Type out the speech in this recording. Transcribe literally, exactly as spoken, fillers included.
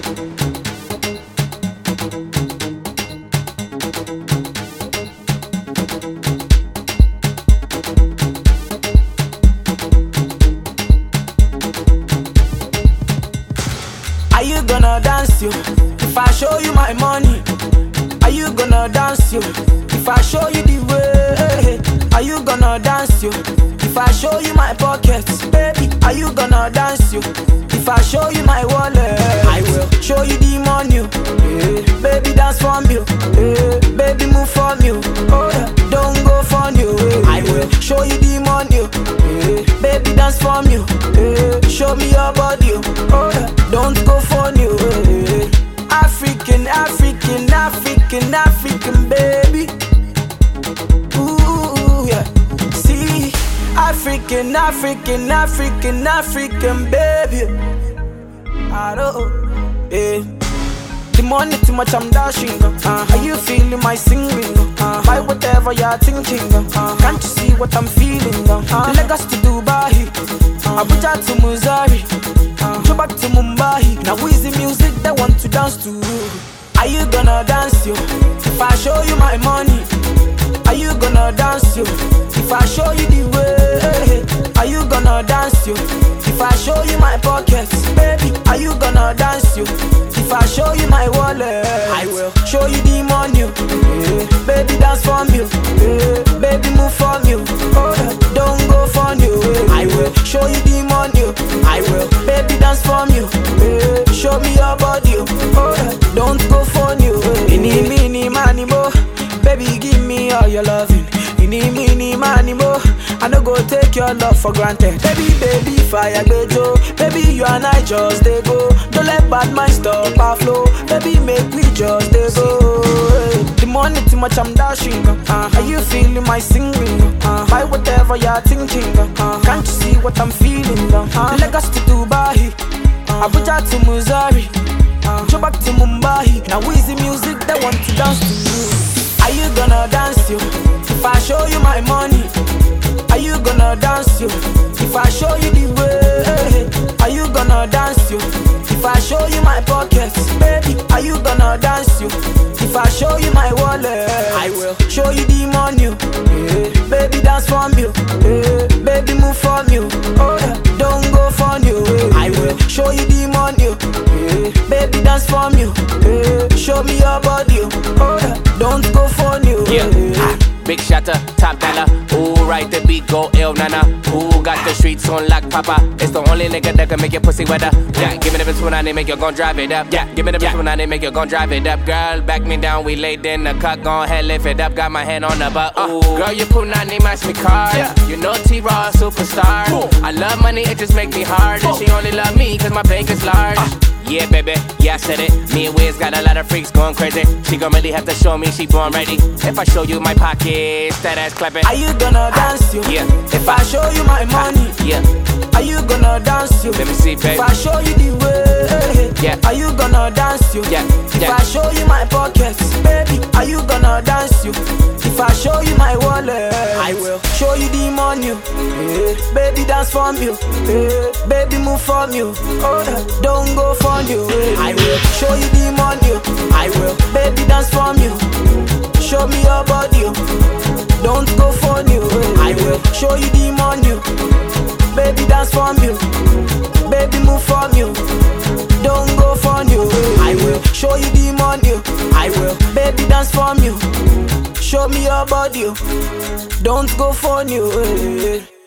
Are you gonna dance yo? If I show you my money, are you gonna dance yo? If I show you the way, are you gonna dance yo? If I show you my pockets, baby, are you gonna dance yo? If I show you my wallet, I will show you the money. Yeah. Baby, dance for me. Yeah. Baby, move for me. Oh yeah, don't go for you. Yeah. I will show you the money. Yeah. Baby, dance for me. Yeah. Show me your body. Oh yeah, don't go for you. Yeah. African, African, African, African, baby. Ooh yeah. See, African, African, African, African, baby. I don't, yeah. The money too much, I'm dashing. Uh, are you feeling my singing? Uh, buy whatever you're thinking. Uh, can't you see what I'm feeling? Uh, Lagos to Dubai, uh, Abuja to Missouri, uh, go back to Mumbai. Now is the music they want to dance to? Are you gonna dance yo? If I show you my money, are you gonna dance yo? If I show you the way, are you gonna dance yo? If I show you my pockets, baby, are you gonna dance yo? If I show you my wallet, I will show you the money. Yeah. Baby, dance for me. Yeah. Baby, move for me. Oh yeah, don't go for you. Yeah. I will show you the money. I will, baby, dance for me. Yeah. Show me your body. Oh yeah, don't go for you. Mini, mini, money, mo. Baby, give me all your loving. Mini, mini, money, mo. I no go take your love for granted. Baby, baby, fire bejo. Baby, you and I just they go. Don't let bad mind stop our flow. Baby, make me just they go. The money too much, I'm dashing. Uh, are you feeling my singing? Uh, buy whatever you're thinking. Uh, can't you see what I'm feeling? Uh, Lagos to Dubai, uh, Abuja to Missouri, uh, go back to Mumbai. Now is the music they want to dance to you? Are you gonna dance yo? If I show you my money, are you gonna dance yo? If I show you the way, are you gonna dance yo? If I show you my pockets, baby, are you gonna dance yo? If I show you my wallet, I will show you the money. Yeah. Baby, dance for me. Yeah. Baby, move for me. Oh yeah, don't go for you. Yeah. I will show you the money. Yeah. Baby, dance for me. Yeah. Show me your body. Oh yeah, don't go for you. Yeah. Yeah. Big shatter, top dollar. Ooh, right the beat, go ill, nana. Ooh, got the streets on lock, papa. It's the only nigga that can make your pussy wetter. Yeah, give me the bitch when I make you gon' drive it up. Yeah, give me the bitch when I make you gon' drive it up. Girl, back me down, we laid in the cut, gon' head lift it up. Got my hand on the butt. Ooh, girl, you punani match me card. Yeah. You know T-Raw, superstar. Ooh. I love money, it just make me hard. And she only love me cause my bank is large. Uh. Yeah, baby, yeah, I said it. Me and Wiz got a lot of freaks going crazy. She gon' really have to show me she born ready. If I show you my pockets, that ass clapping. Are you gonna dance yo? Yeah. If I show you my money, yeah. Are you gonna dance yo? Let me see, baby. If I show you the way, yeah. Are you gonna dance yo? Yeah. If yeah. I show you my pockets, baby, are you gonna dance yo? If I show you my wallet, I will show you the money. Yeah. Baby, dance for me. Yeah. Baby, move for me. Oh yeah, don't go for you. Yeah. I will show you the money. I will, baby, dance for me. Show me your body. Don't go for you. Yeah. I will show you the money. Baby, dance for me. Baby, move for me. Don't go for you. Yeah. I will show you the money. I will, baby, dance for me. Show me your body. Don't go for you. Yeah.